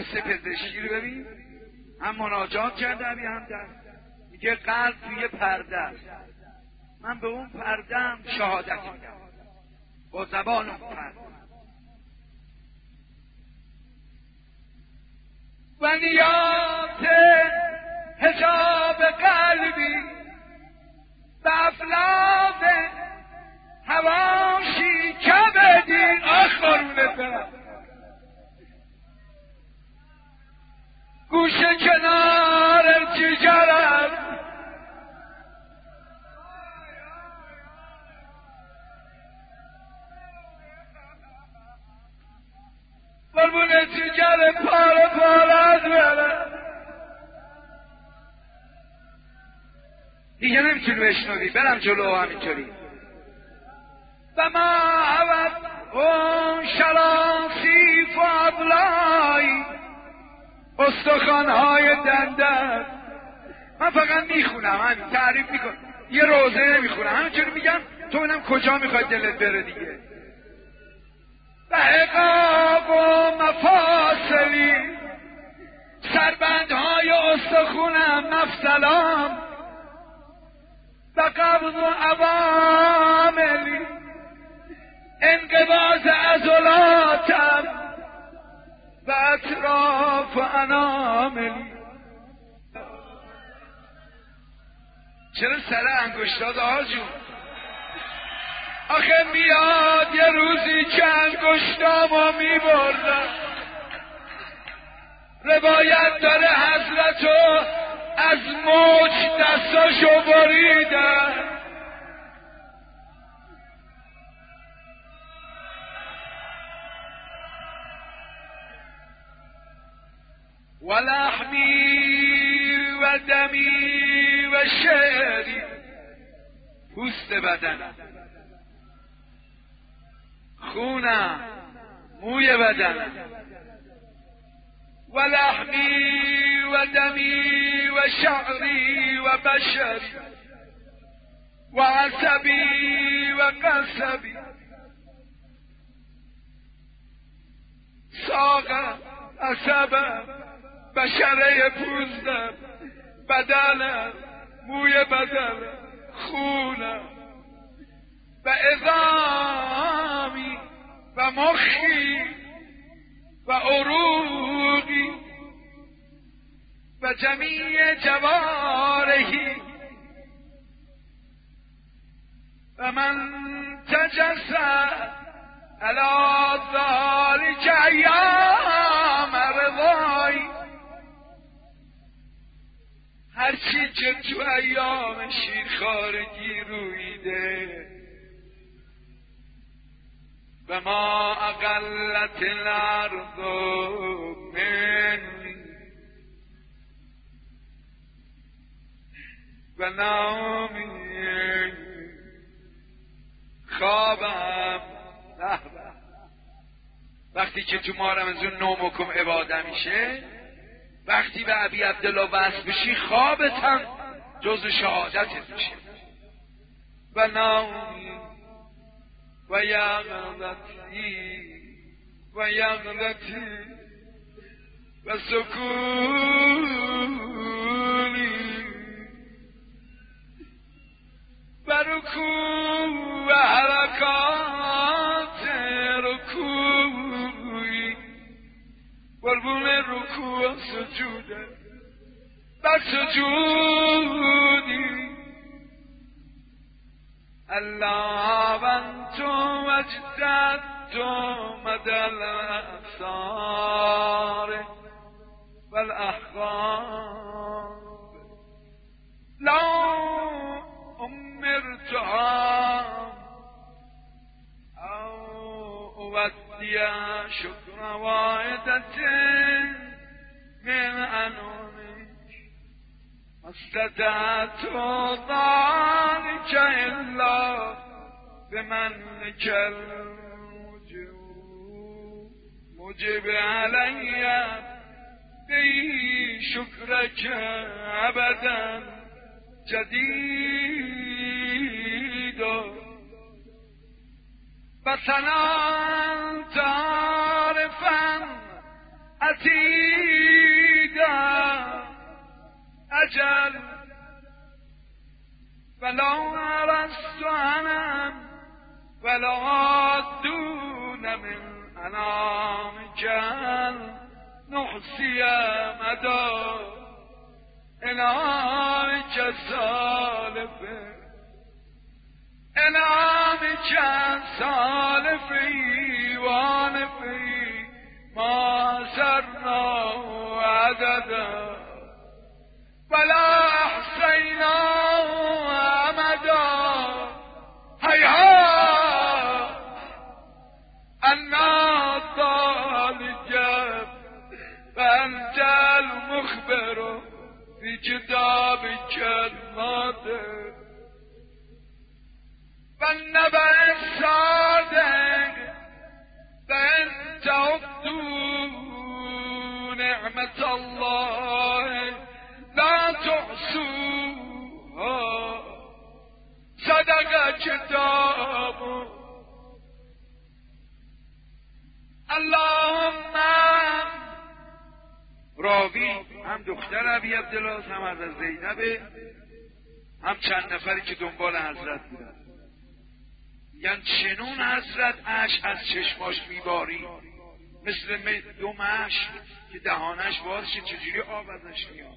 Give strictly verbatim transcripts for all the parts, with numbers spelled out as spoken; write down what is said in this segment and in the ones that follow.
درس پزشکی رو ببین، هم مناجات کرده هم درس. میگه قلب توی پرده است، من به اون پرده هم شهادت میدم با زبان اون پرده. و نیات حجاب قلبی به افلاف هواشی کبدی. آخ قربونت برم، گوشه کنار جگرم قربون جگر پاره پاره از برم. دیگه نمیتونی بشنوی، برم جلو همینطوری. و ما عوض اون شراسی فابلای استخوان‌های دندر. من فقط میخونم، همین تعریف میکنم، یه روزه نمیخونم، همینطوری میگم تو ببینم کجا میخوای دلت بره دیگه. و عقاب و مفاصلی سربندهای استخونم مفصلام و قبض و عواملی انقباض عضلاتم و اطراف و اناملی. چرا سر انگشتات آقا جون؟ آخه میاد یه روزی که انگشتامو میبردم، روایت داره حضرتو از موج دستاشو بریدن. و لحمی و دمی و شعری، پوست بدنم، خونم، موی بدنم. و لحمی و دمی و شعری و بشری و عصبی و قصبی، ساقم، عصبم، بشره پوزدم، بدنم، موی بدنم، خونم و عظامی و مخی و عروقی و جمیع جوارحی و من تجسد علی ذلک ایام رضایی. هرچی که تو ایام شیرخوارگی رویده و ما اقلت الارض منی و نومی، خوابم. وقتی که تو ماه رمضان نومکم عباده میشه، وقتی به ابی عبدالله وصل بشی، خوابت هم جز شهادتت میشه. و نومی و یغلطی و یغلطی و سکونی و رکوع و حرکات رکوعی، قربون رکوع و سجوده و سجودی. الله انتم وجدتم مدى الأبصار والأحقاب لو أمرتها أو أودي شكر واحدة من أنومك ما استطعت ذلك إلا بمنك المجيب مجب علي به شكرك أبدا جديد وسنا تعرفا عتیدم اجل ولا عرست عنم ولا دون من انام جل نحسی مدى انام جسالفه انام جسالفه وانفه ما سرنا عددا ولا احصينا امدا هيهات انا طال الجب فانت المخبر في كتاب الكلمات والنبأ الصادق فإن تعدوا نعمة الله لا تحصوها صدق كتاب اللهم. راوی هم دختر ابی عبدالله هم از زینبه، هم چند نفری که دنبال حضرت بودن. میگن چنون حضرت اشک از چشماش میباری مثل دو مشک که دهانش باز شه، چجوری آب ازش میاد.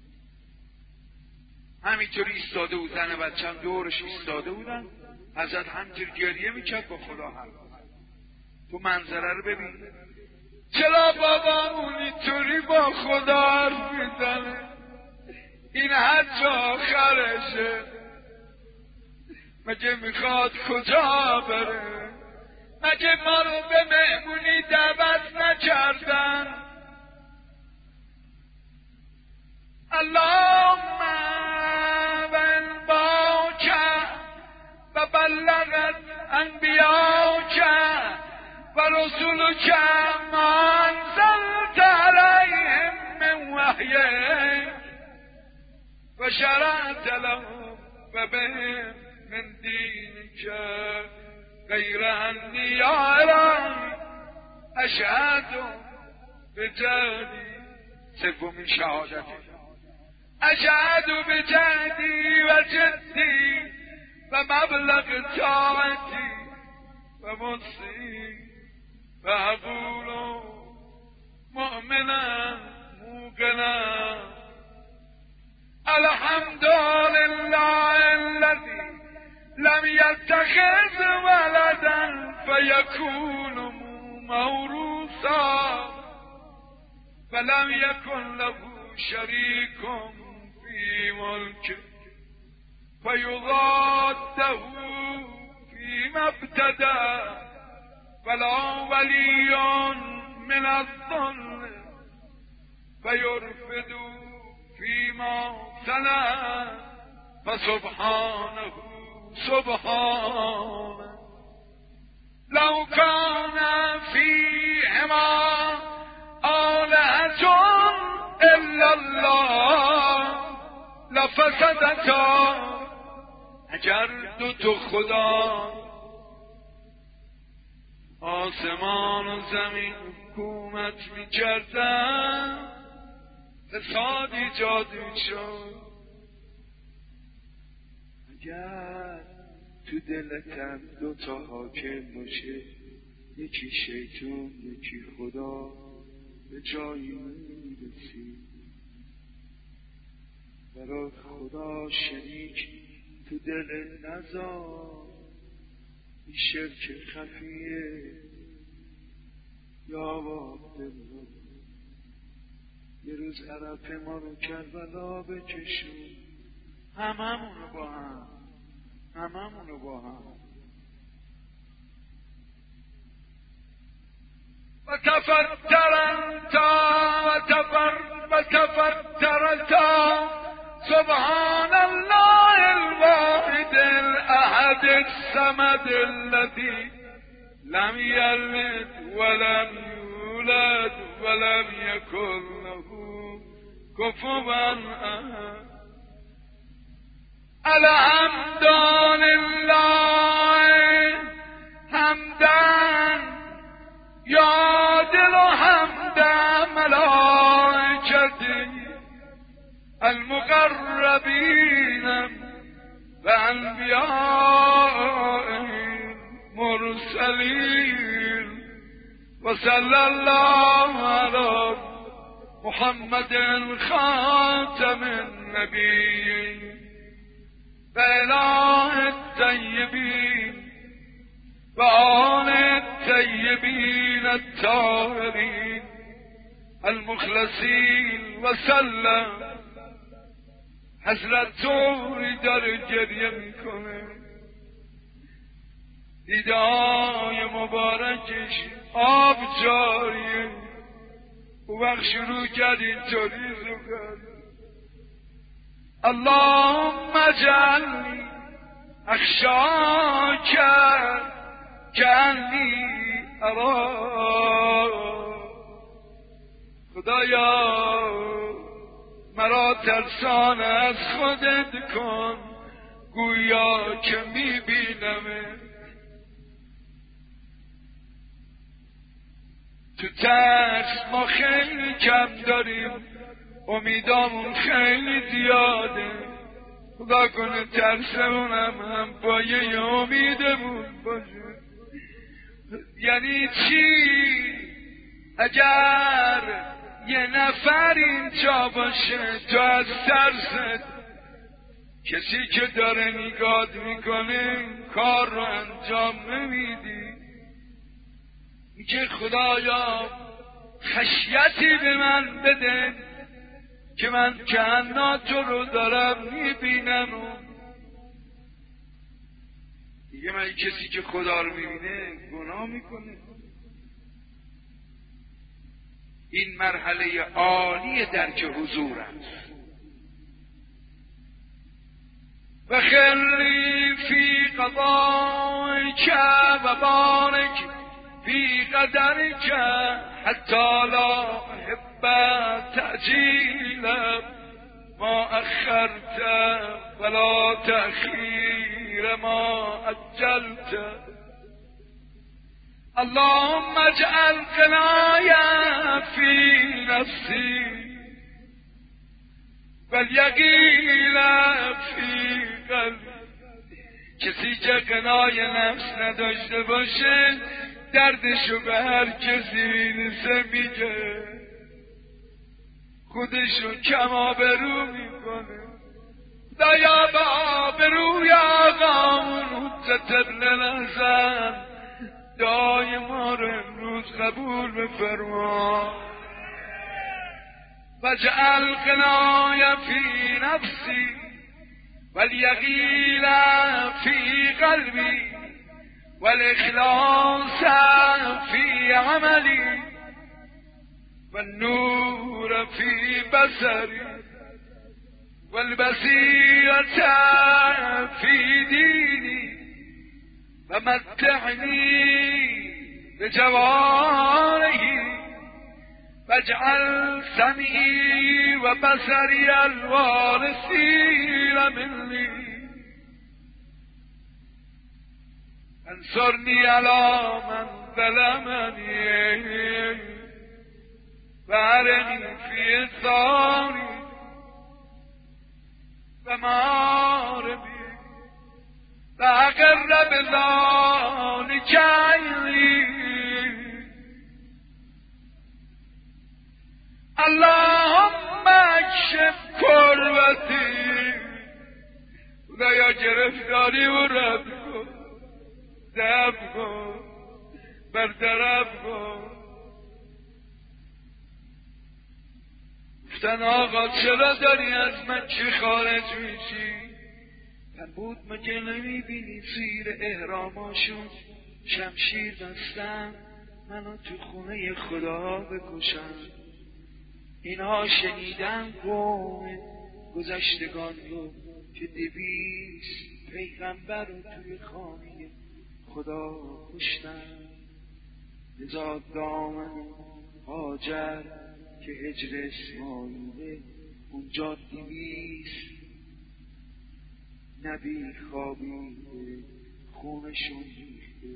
همینطوری ایستاده بود، زن بچه هم دورش ایستاده بودن. حضرت همینطور گریه میکرد با خدا حرف. تو منظره رو ببین، چرا بابامون اینطوری با خدا حرف میزنه؟ این حج آخرشه، مگه میخواد کجا بره؟ مگه ما رو به مهمونی دعوت نکردن؟ اللهم و انباک و بلغت انبیاک و رسولک ما انزلت علیهم من وحیک و شرعت لهم و بهم من دینک غیر انی ارى اشهد بجهدی. سومین شهادت اشهد بجهدی و جدی و مبلغ طاعتی و مصی و اقول مؤمنا موقنا الحمد لله الذي لم يتخذ ولدا فيكون موروثا ولم يكن له شريك في ملكه فيضاده فيما ابتدى ولا ولي من الظل فيرفد فيما سنى فسبحانه سبحانه لو كان فيهما آلهة إلا الله لفسدتا. اگر دو تا خدا آسمان و زمین حکومت می کردن فساد ایجاد می شد. اگر تو دلتم دو تا حاکم باشه، یکی شیطان یکی خدا، به جایی میرسی. برای خدا شریک تو دل نذار، این شرک خفیه. یا عبدالله یه روز عرف ما رو کربلا بکشون، هممون رو با هم هممون رو با هم و تفترنتا و تفر و تفترنتا سبحان الله الواحد الاحد الصمد الذي لم يلد ولم يولد ولم يكن له كفوا احد. الحمد لله حمدا یا دل و حمدا المرسلین و انبیاء مرسلین و صلی الله علی محمد خاتم النبیین و اله الطیبین و آل الطیبین الطاهرین المخلصین و سلم. حضرت طوری داره گریه میکنه، دیده‌های مبارکش آب جاریه. او وقت شروع کرد اینطوری رو کرد: اللهم اجعلنی اخشاک کأنی اراک. خدایا مرا ترسان از خودت کن گویا که میبینمه. تو ترس ما خیلی کم داریم، امیدامون خیلی زیاده. خدا کنه ترسمونم هم پایه امیدمون باشه. یعنی چی؟ اگر یه نفر اینجا باشه تو از ترست کسی که داره نگات میکنه کار رو انجام نمیدی، میگه خدایا خشیتی به من بده که من کأنه تو رو دارم میبینم. و دیگه من کسی که خدا رو میبینه گناه میکنه. این مرحله عالی درک حضور است. و خلی فی قضایک و بارک فی قدرک حتی لا احب تعجیل ما اخرت ولا تأخیر ما عجلت. اللهم اجعل قنایا فی نفسی والیقین فی قلبی. کسی که قنای نفس نداشته باشه دردشو به هر کسی میرسه میگه، خودشو کم آبرو میکنه. دایا به آبروی آقامون حجت ابن الحسن دعای ما رو امروز قبول بفرما. واجعل قنای فی نفسی والیقین فی قلبی والاخلاص فی عملی والنور فی بصری والبصیرة فی دینی و متعنی بجوارحی واجعل سمعی و بصری الوارثین منی انصرنی علی من ظلمنی و ارنی فی ثاری و ماربی و اقر بذالک عینی. اللهم اکشف کربتی. خدایا گرفتاری و رد کن، دفع کن، برطرف کن. گفتن آقا چرا داری از مکه خارج میشی؟ فرمود مگه نمیبینی زیر احراماشون شمشیر بستن منو تو خونه خدا بکشن؟ اینها شنیدن قوم گذشتگان رو که دویست پیغمبر رو توی خانه خدا کشتن. لذا دامن هاجر که هجر اسماعیله اونجا دویست نبی خوابیده خونشون ریخته.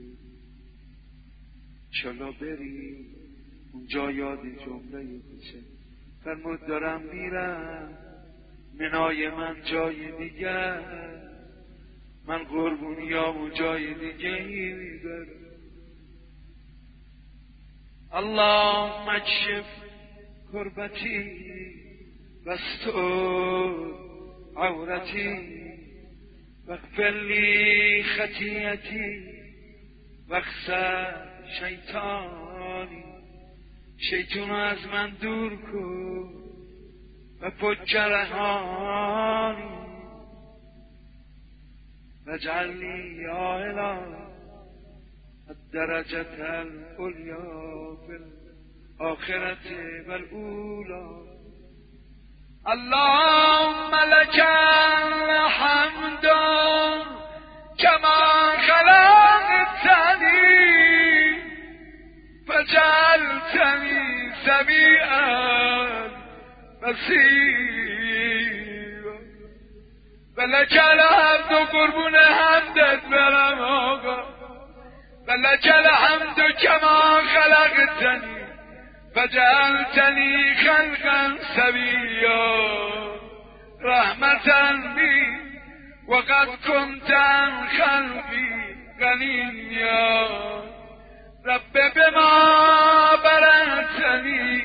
چلا بریم اونجا یاد جمله حسین. فرمود دارم میرم منای من جای دیگر، من قربونیامو جای دیگه میبرم. اللهم اکشف کربتی واستر عورتی واغفر لی خطیئتی واخسر شیطانی. شیطانو از من دور کن و پجرهانی واجعل لی یا الهی الدرجة العلیا فی الآخرة والأولی. اللهم لك الحمد كما خلقتني فجعلتني سميعا بصيرا ولك الحمد قربون حمدت برم آقا ولك الحمد كما خلقتني فجعلتني خلقا سويا رحمة بي وقد كنت عن خلقي غنيا. رب بما برأتني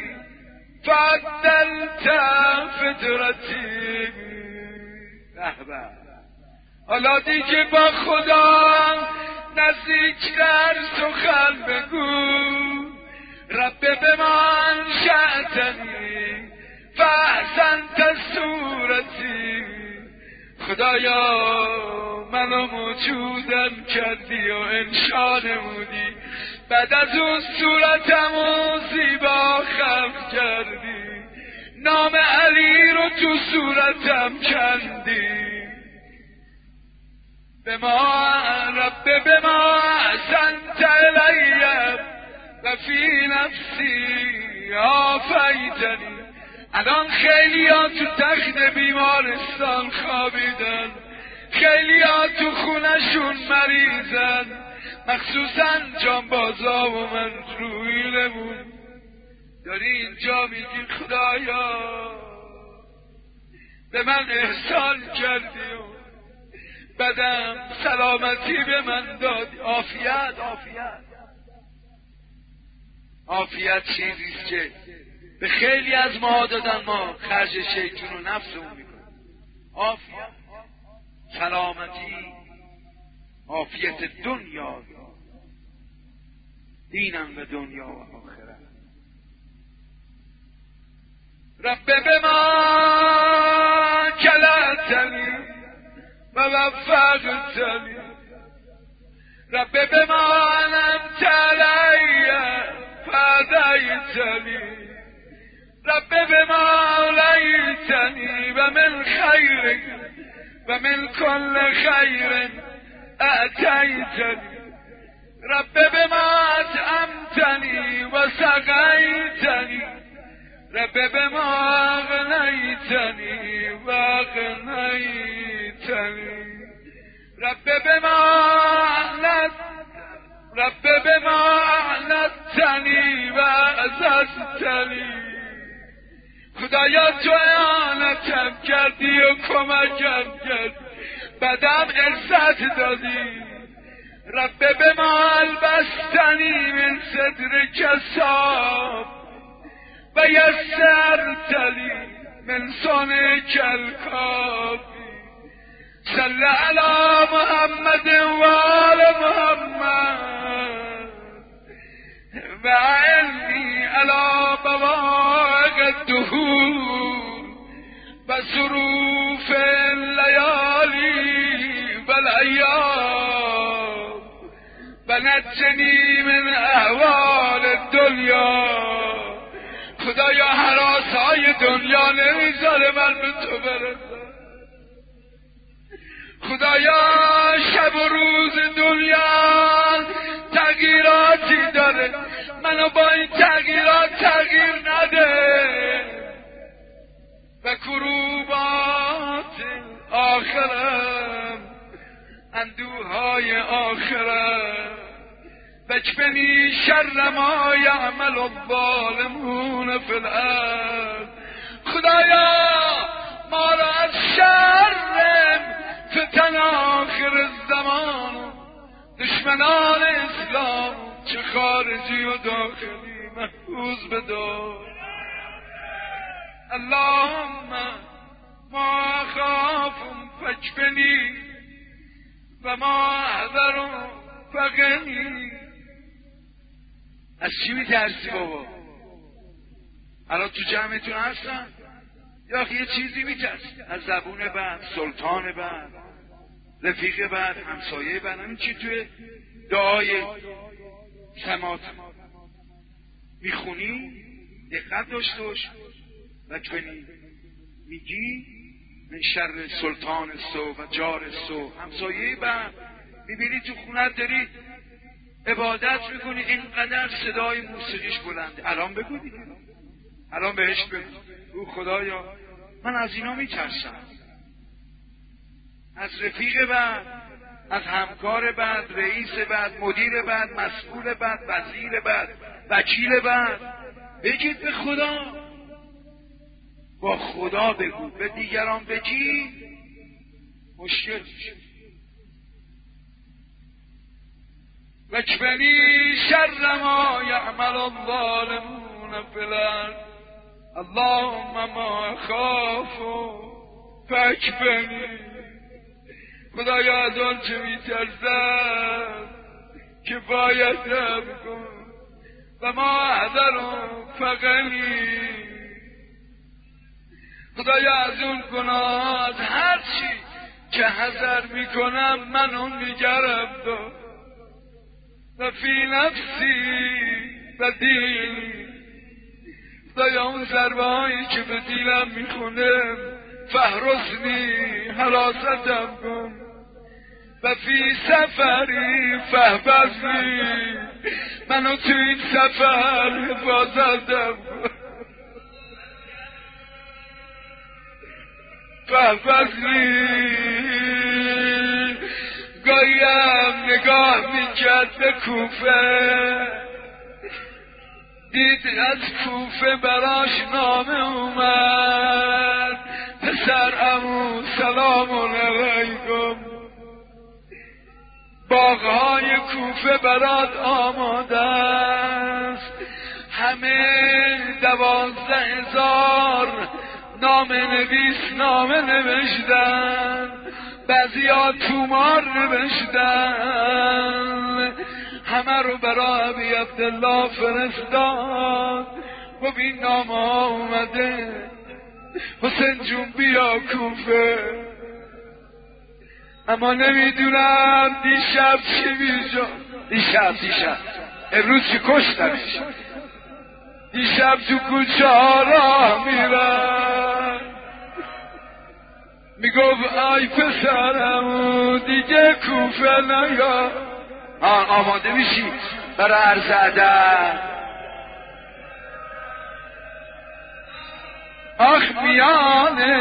فعدلت فطرتي. رهبر حالا دیگه با خدا نزدیکتر سخن بگو. رب بما انشأتنی فاحسنت صورتی. خدایا منو موجودم کردی و انشا نمودی، بعد از اون صورتمو زیبا خلق کردی، نام علی رو تو صورتم کندی. بما رب بما احسنت الی و فی نفسی آفیتنی. الان خیلی ها تو تخت بیمارستان خوابیدن، خیلی ها تو خونشون مریضن، مخصوصا جانبازا و من رویلمون. داری اینجا میگی خدایا به من احسان کردی و بدم سلامتی به من دادی. عافیت عافیت عافیت چیزیست که به خیلی از ما دادن، ما خرج شیطون و نفسمون میکنیم. عافیت سلامتی عافیت دنیا دینم به دنیا و آخرت. رب بما کلأتنی و وفقتنی. رب بما انعمت علی فهدیتنی. رب بما اولیتنی و من خیر و من کل خیر اعطیتنی. رب بما اطعمتنی و سقیتنی. رب بما اغنیتنی و اغنیتنی. رب بما اعنت رب بما اعنتنی و عززتنی. خدایا تو اعانتم کردی و کمکم کردی، بعدم عزت دادی. رب بما البستنی من صدرک الصاف و یسرتلی من صنعک الکافی. صل علی محمد و آل محمد و اعنی علی بواق الدهور و ظروف اللیالی و الایام و نجنی من احوال الدنیا. خدایا هراسهای دنیا نمیذاره من به تو برسم. خدایا شب و روز دنیا تغییراتی داره، منو با این تغییرات تغییر نده. و کروبات آخرم اندوهای آخرم بکفنی شر ما یعمل الظالمون فی الارض. خدایا ما را از شر فتن آخر زمان، دشمنان اسلام چه خارجی و داخلی محفوظ بدار. اللهم ما خاف فاکفنی و ما احذر فقنی. از چی میترسی بابا؟ الان تو جمعتون هستن یا یه چیزی میترسی؟ از زبون بد، سلطان بد، رفیق بد، همسایه بد. همین چی توی دعای سماعت میخونی دقت داشته باش. فاکفنی میگی من شر سلطان سو و جار سو، همسایه بد. میبینی تو خونت داری عبادت میکنی اینقدر صدای موسیقیش بلنده، الان بگو دیگه، الان بهش بگو او خدایا من از اینا میترسم، از رفیق بد، از همکار بد، رئیس بد، مدیر بد، مسئول بد، وزیر بد، وکیل بد. بگید به خدا، با خدا بگو، به دیگران بگی مشکل میشه. فاکفنی شر ما یعمل الظالمون فی الارض، اللهم ما خاف فاکفنی. خدایا از آنچه میترسم کفایتم کن و ما احذر فقنی. خدایا از اون گناه، از هر چی که حذر میکنم من اون نگرم دار. و فی نفسی و دینی، خدایا اون ضربه هایی که به دیلم میخونه فهرسنی، حراستم کن. و فی سفری فهبزنی، منو تو این سفر حفاظتم کن. فهبزنی. گاهیم نگاه میکرد به کوفه، دید از کوفه براش نامه اومد، پسر عمو سلام علیکم، باغهای کوفه برات آماده است. همه دوازده هزار نامه نویس نامه نوشتن، بعضی ها تومار نوشتن، همه رو برای ابی عبدالله فرستاد. خب این نامه ها اومده، حسین جون بیا کوفه، اما نمیدونم دیشب چی میشد. دیشب دیشب امروز چی کشتنش. دیشب تو کوچه ها راه میرن، میگفت آی پسرم دیگه کوفه نیا. آن آماده میشی برای عرض ادب. آخ میانه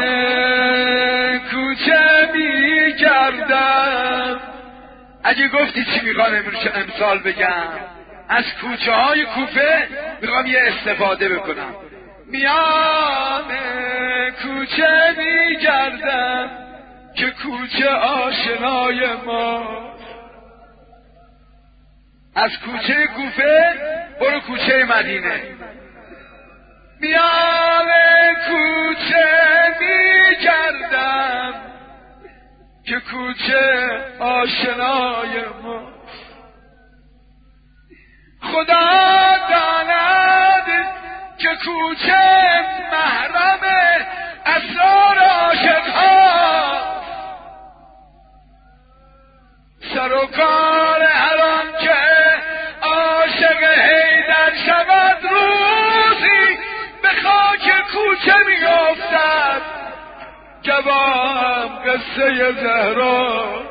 کوچه میگردم. اگه گفتی چی میخوام امسال بگم، از کوچه های کوفه میخوام یه استفاده بکنم. میانه کوچه میگردم که کوچه آشنای ما. از کوچه کوفه برو کوچه مدینه. میانه کوچه میگردم که کوچه آشنای ما. خدا داند که کوچه محرم اسرار عاشق‌ها، سر و کار هر آن که عاشق حیدر شود روزی به خاک کوچه میافتد. جواب قصه زهرا.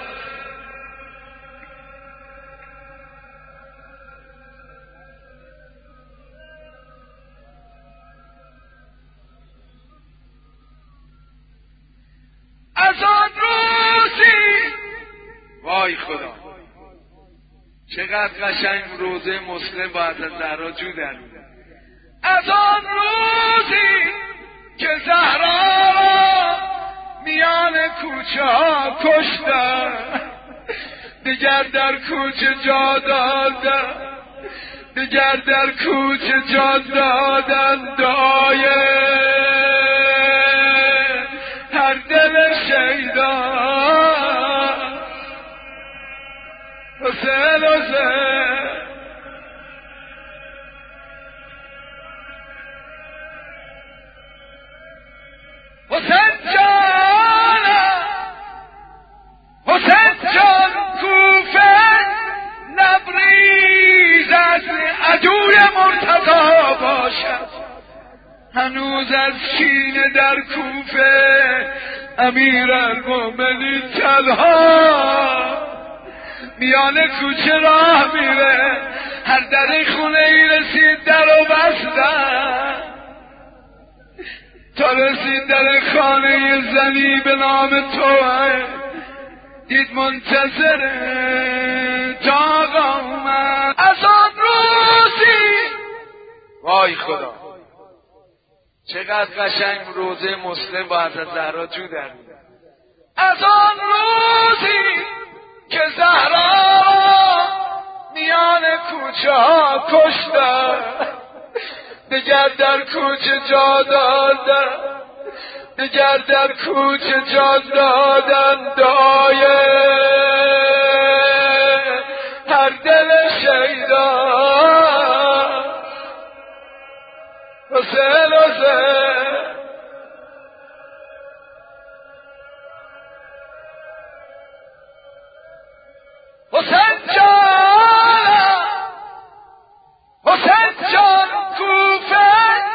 از آن روزی، وای خدا چقدر قشنگ روزه مسلم با حضرت زهرا جو در میاد. از آن روزی که زهرا میان کوچه ها کشتن، دیگر در کوچه جا دادن، دیگر در کوچه جا دادن دعای هر دل شیدا. حسین حسین حسین جان، حسین جان کوفه لبریز از عدوی مرتضی باشد، هنوز از کینه در کوفه امیرالمومنین تنها میان کوچه راه میره، هر در خونه ای رسید در و بستن تا رسید در خانه زنی به نام توه، دید منتظره تا آقا اومد. از آن روزی وای خدا چقدر قشنگ روزه مسلم با حضرت زهرا جو در میاد. از آن روزی که زهرا میان کوچه ها کشتن، دیگر در کوچه جا دادن، دیگر در کوچه جا دادن دعای هر دل شیدا. حسین حسین حسین جان، حسین جان کوفه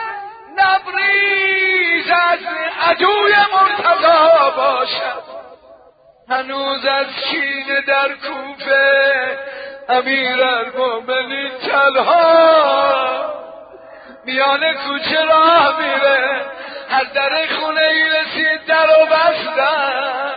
لبریز از عدوی مرتضی باشد، هنوز از کینه در کوفه امیرالمومنین تنها میان کوچه راه میره، هر در خونه ای رسید در و بستن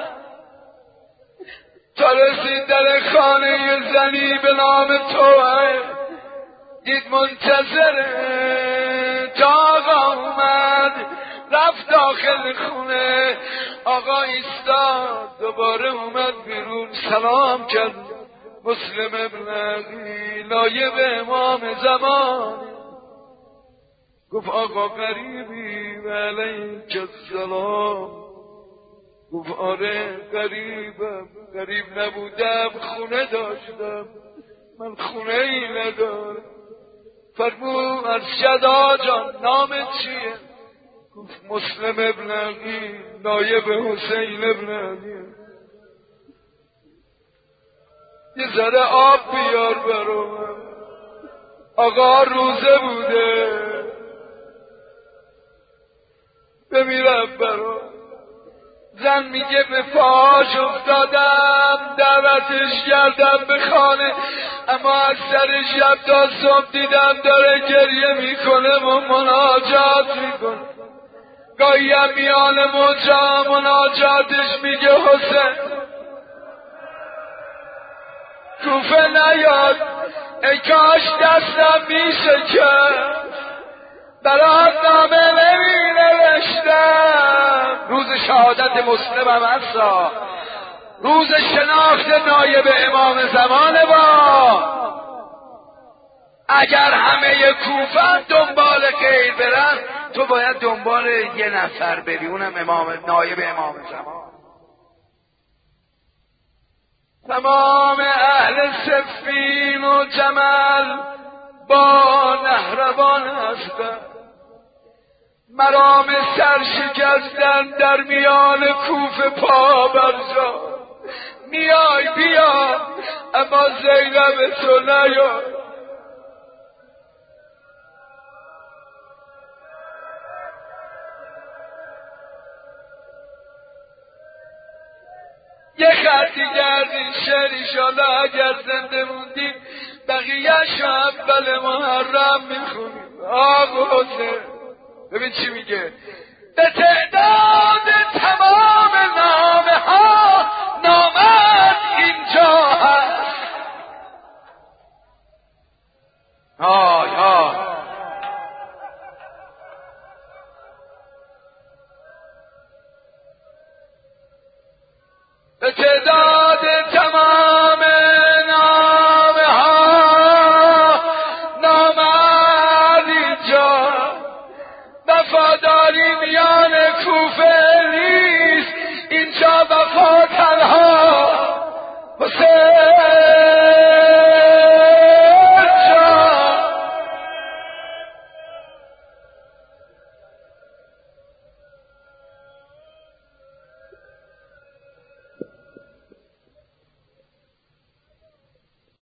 تا رسید در خانه زنی به نام توه، دید منتظره تا آقا اومد. رفت داخل خونه، آقا ایستاد، دوباره اومد بیرون، سلام کرد. مسلم ابن عقیل نایب امام زمان گفت آقا قریبی و علیک السلام. گفت آره قریبم، قریب نبودم خونه داشتم، من خونه ای ندارم. فرمود ارشد آجان نامت چیه؟ گفت مسلم ابن عقیل نایب حسین ابن عقیل. یه ذره آب بیار برام، آقا روزه بوده بمیرم برام. زن میگه به پاش افتادم دعوتش کردم به خانه، اما از سر شب تا صبح دیدم داره گریه میکنه و مناجات میکنه. گاهی هم میان موجا مناجاتش میگه حسین کوفه نیاد، ای کاش دستم میشه که برات نامه نمی نوشتم. روز شهادت مسلم هم هستا، روز شناخت نایب امام زمان با. اگر همه کوفه دنبال غیر برن، تو باید دنبال یه نفر بری، اونم امام نایب امام زمان. تمام اهل صفین و جمل با نهروان هستند، مرام سرشکستن در میان کوفه پا برجا. میای بیا اما زینب تو نیا. یه خطی گردین شعر ایشالا اگر زنده موندیم بقیه‌ش اول محرم میخونیم. آقا حسین ببین چی میگه، به تعداد تمام نامه ها نامت اینجا هست. های های به تعداد تمام نامه ها نامرد اینجا، وفاداری میان کوفه نیست اینجا، وفا تنها حسین